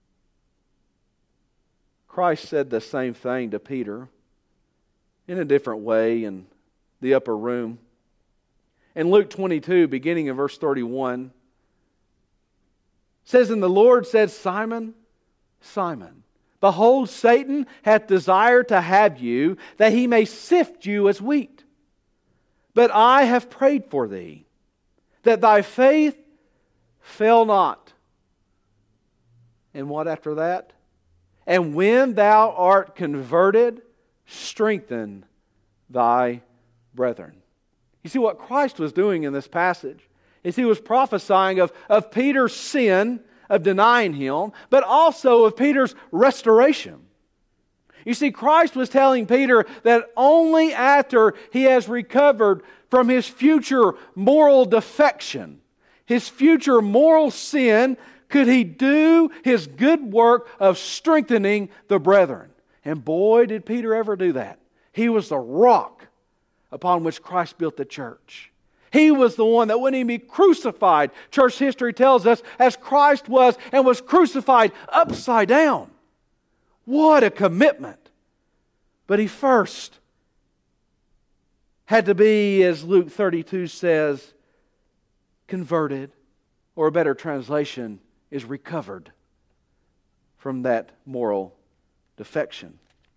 Christ said the same thing to Peter in a different way in the upper room. In Luke 22, beginning in verse 31, says, and the Lord said, Simon, Simon, behold, Satan hath desired to have you, that he may sift you as wheat. But I have prayed for thee, that thy faith fail not. And what after that? And when thou art converted, strengthen thy brethren. You see, what Christ was doing in this passage is He was prophesying of Peter's sin of denying Him, but also of Peter's restoration. You see, Christ was telling Peter that only after he has recovered from his future moral defection, his future moral sin, could he do his good work of strengthening the brethren. And boy, did Peter ever do that. He was the rock upon which Christ built the church. He was the one that wouldn't even be crucified, church history tells us, as Christ was, and was crucified upside down. What a commitment. But he first had to be, as Luke 32 says, converted, or a better translation is recovered from that moral defection.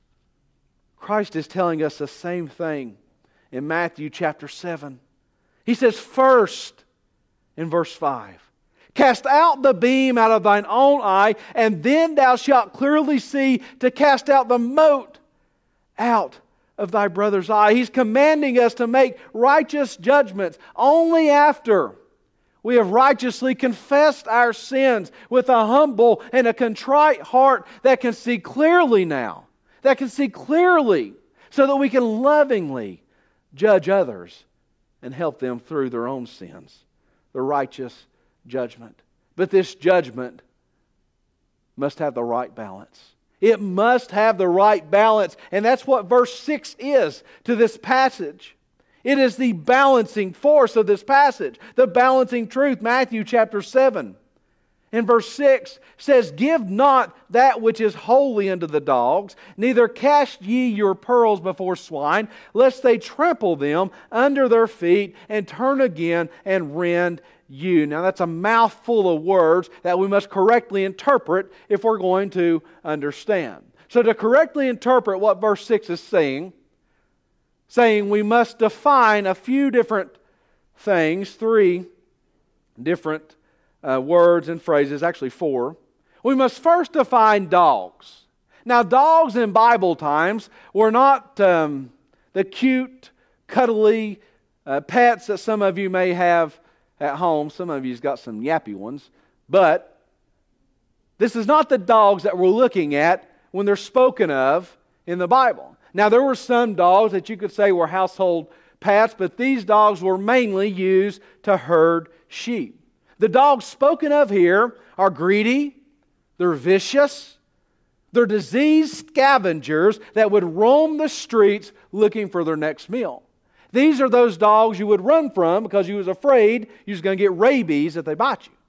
Christ is telling us the same thing in Matthew chapter 7. He says, first, in verse 5, cast out the beam out of thine own eye, and then thou shalt clearly see to cast out the mote out of thy brother's eye. He's commanding us to make righteous judgments only after we have righteously confessed our sins with a humble and a contrite heart that can see clearly now, that can see clearly so that we can lovingly judge others and help them through their own sins, the righteous judgment. But this judgment must have the right balance. It must have the right balance, and that's what verse 6 is to this passage. It is the balancing force of this passage, the balancing truth. Matthew chapter 7 in verse 6 says, give not that which is holy unto the dogs, neither cast ye your pearls before swine, lest they trample them under their feet and turn again and rend you. Now that's a mouthful of words that we must correctly interpret if we're going to understand. So to correctly interpret what verse 6 is saying we must define a few different things, 3 different words and phrases, actually 4. We must first define dogs. Now, dogs in Bible times were not the cute, cuddly pets that some of you may have at home. Some of you's got some yappy ones. But This is not the dogs that we're looking at when they're spoken of in the Bible. Now, there were some dogs that you could say were household pets, but these dogs were mainly used to herd sheep. The dogs spoken of here are greedy, they're vicious, they're diseased scavengers that would roam the streets looking for their next meal. These are those dogs you would run from because you was afraid you was going to get rabies if they bite you.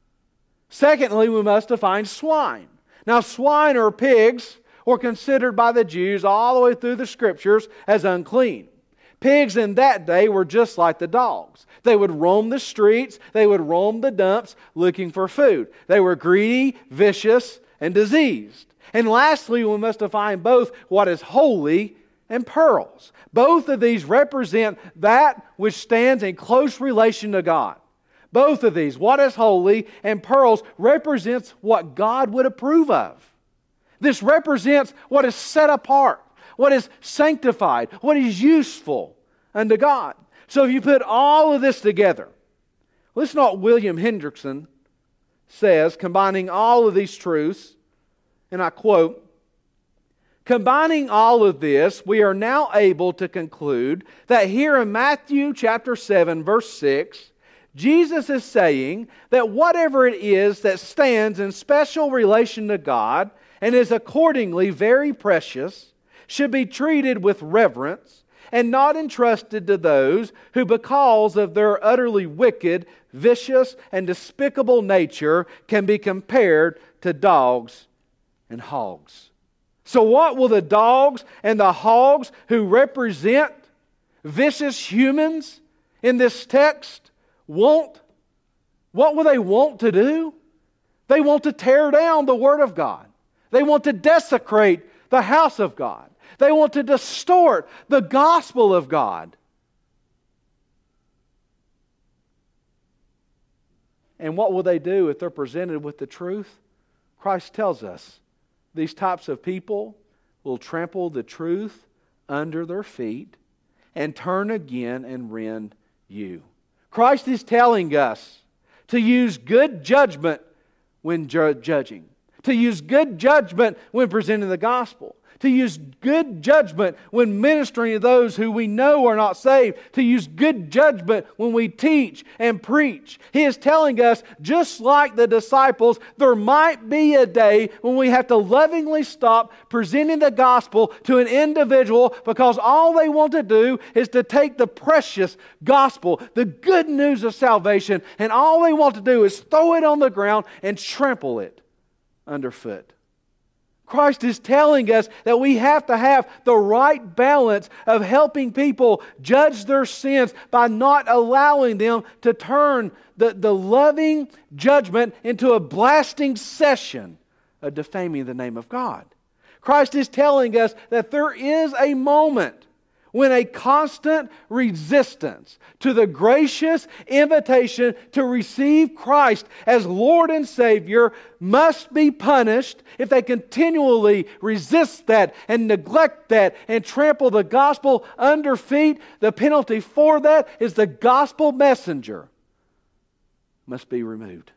Secondly, we must define swine. Now, swine or pigs were considered by the Jews all the way through the Scriptures as unclean. Pigs in that day were just like the dogs. They would roam the streets, they would roam the dumps looking for food. They were greedy, vicious, and diseased. And lastly, we must define both what is holy and pearls. Both of these represent that which stands in close relation to God. Both of these, what is holy and pearls, represents what God would approve of. This represents what is set apart, what is sanctified, what is useful unto God. So if you put all of this together, listen to what William Hendrickson says, combining all of these truths, and I quote, "Combining all of this, we are now able to conclude that here in Matthew chapter 7, verse 6, Jesus is saying that whatever it is that stands in special relation to God and is accordingly very precious should be treated with reverence and not entrusted to those who, because of their utterly wicked, vicious, and despicable nature, can be compared to dogs and hogs." So what will the dogs and the hogs who represent vicious humans in this text want? What will they want to do? They want to tear down the Word of God. They want to desecrate the house of God. They want to distort the gospel of God. And what will they do if they're presented with the truth? Christ tells us these types of people will trample the truth under their feet and turn again and rend you. Christ is telling us to use good judgment when judging, to use good judgment when presenting the gospel, to use good judgment when ministering to those who we know are not saved, to use good judgment when we teach and preach. He is telling us, just like the disciples, there might be a day when we have to lovingly stop presenting the gospel to an individual because all they want to do is to take the precious gospel, the good news of salvation, and all they want to do is throw it on the ground and trample it underfoot. Christ is telling us that we have to have the right balance of helping people judge their sins by not allowing them to turn the loving judgment into a blasting session of defaming the name of God. Christ is telling us that there is a moment when a constant resistance to the gracious invitation to receive Christ as Lord and Savior must be punished if they continually resist that and neglect that and trample the gospel under feet. The penalty for that is the gospel messenger must be removed.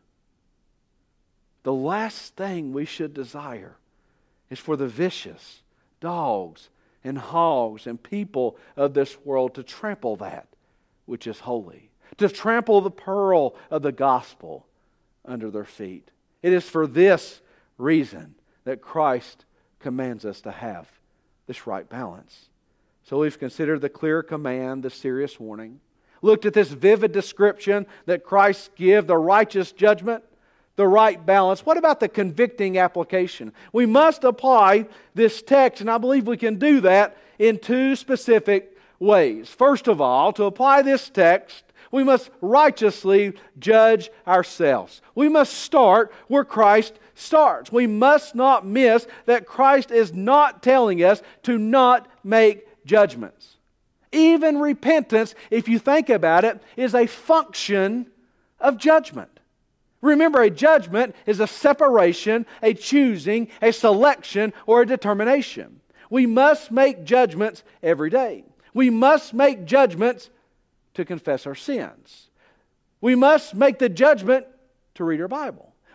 The last thing we should desire is for the vicious dogs and hogs and people of this world to trample that which is holy, to trample the pearl of the gospel under their feet. It is for this reason that Christ commands us to have this right balance. So we've considered the clear command, the serious warning, looked at this vivid description that Christ gives, the righteous judgment, the right balance. What about the convicting application? We must apply this text, and I believe we can do that in two specific ways. First of all, to apply this text, we must righteously judge ourselves. We must start where Christ starts. We must not miss that Christ is not telling us to not make judgments. Even repentance, if you think about it, is a function of judgment. Remember, a judgment is a separation, a choosing, a selection, or a determination. We must make judgments every day. We must make judgments to confess our sins. We must make the judgment to read our Bible.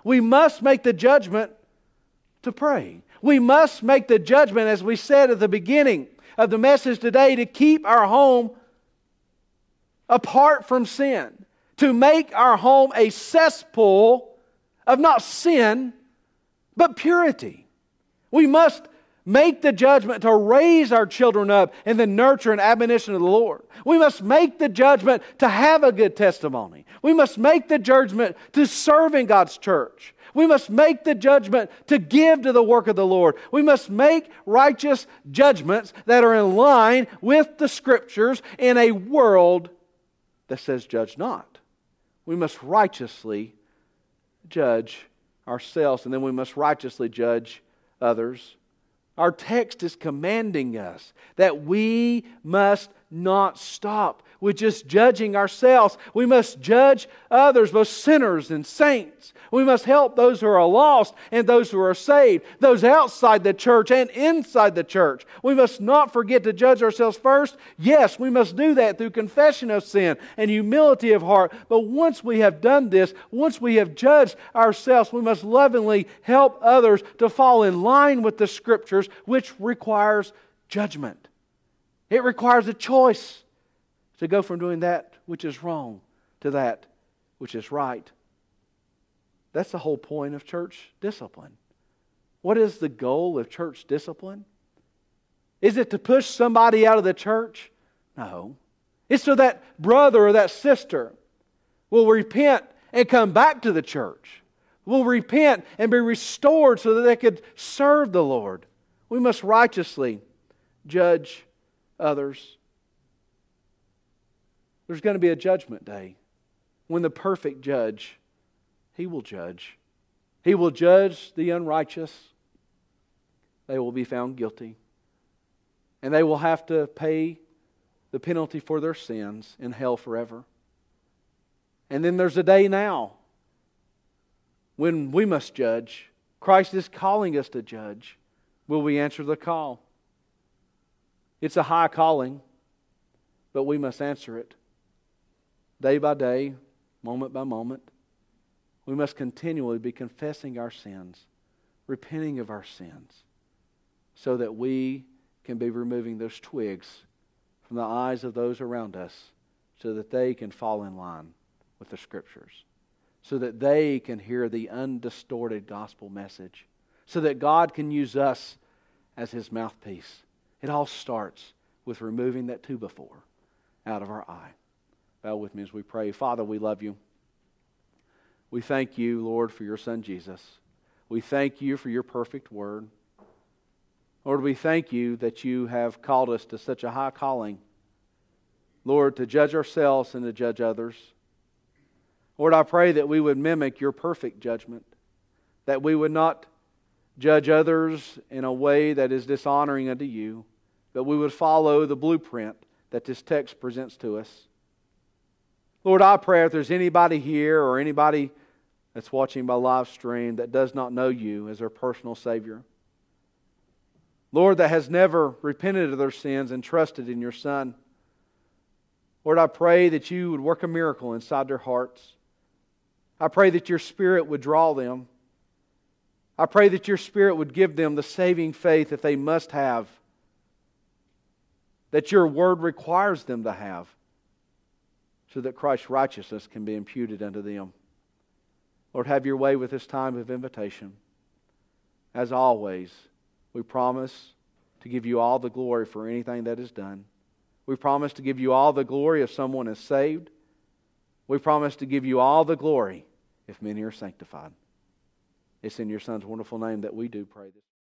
We must make the judgment to pray. We must make the judgment, as we said at the beginning of the message today, to keep our home apart from sin. To make our home a cesspool of not sin, but purity. We must make the judgment to raise our children up in the nurture and admonition of the Lord. We must make the judgment to have a good testimony. We must make the judgment to serve in God's church. We must make the judgment to give to the work of the Lord. We must make righteous judgments that are in line with the Scriptures in a world that says, judge not. We must righteously judge ourselves, and then we must righteously judge others. Our text is commanding us that we must not stop with just judging ourselves. We must judge others, both sinners and saints. We must help those who are lost and those who are saved, those outside the church and inside the church. We must not forget to judge ourselves first. Yes, we must do that through confession of sin and humility of heart. But once we have done this, once we have judged ourselves, we must lovingly help others to fall in line with the Scriptures, which requires judgment. It requires a choice to go from doing that which is wrong to that which is right. That's the whole point of church discipline. What is the goal of church discipline? Is it to push somebody out of the church? No. It's so that brother or that sister will repent and come back to the church, will repent and be restored so that they could serve the Lord. We must righteously judge others. There's going to be a judgment day when the perfect judge, He will judge. He will judge the unrighteous. They will be found guilty. And they will have to pay the penalty for their sins in hell forever. And then there's a day now when we must judge. Christ is calling us to judge. Will we answer the call? It's a high calling, but we must answer it. Day by day, moment by moment. We must continually be confessing our sins, repenting of our sins, so that we can be removing those twigs from the eyes of those around us, so that they can fall in line with the Scriptures, so that they can hear the undistorted gospel message, so that God can use us as His mouthpiece. It all starts with removing that 2x4 out of our eye. Bow with me as we pray. Father, we love You. We thank You, Lord, for Your Son Jesus. We thank You for Your perfect Word. Lord, we thank You that You have called us to such a high calling, Lord, to judge ourselves and to judge others. Lord, I pray that we would mimic Your perfect judgment, that we would not judge others in a way that is dishonoring unto You, but we would follow the blueprint that this text presents to us. Lord, I pray if there's anybody here or anybody that's watching by live stream that does not know You as their personal Savior, Lord, that has never repented of their sins and trusted in Your Son, Lord, I pray that You would work a miracle inside their hearts. I pray that Your Spirit would draw them. I pray that Your Spirit would give them the saving faith that they must have, that Your Word requires them to have, so that Christ's righteousness can be imputed unto them. Lord, have Your way with this time of invitation. As always, we promise to give You all the glory for anything that is done. We promise to give You all the glory if someone is saved. We promise to give You all the glory if many are sanctified. It's in Your Son's wonderful name that we do pray this.